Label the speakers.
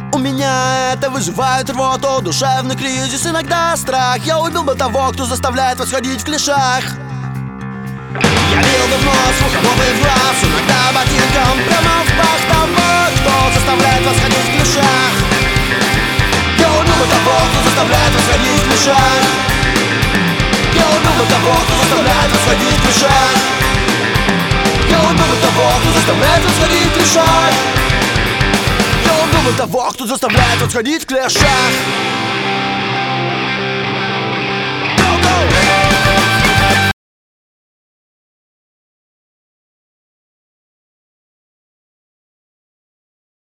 Speaker 1: У меня это вызывает рвоту, душевный кризис, иногда страх. Я убил бы того, кто заставляет вас ходить в клешах. Я бил бы в нос, в ухо, в глаз, иногда ботинком прямо в пах того, кто заставляет вас ходить в клешах. Я убил бы того, кто заставляет вас ходить в клешах. Я убил бы того, кто заставляет вас ходить в клешах. Я убил бы того, кто заставляет вас ходить в клешах. Я убил бы того, кто заставляет вас ходить в клешах.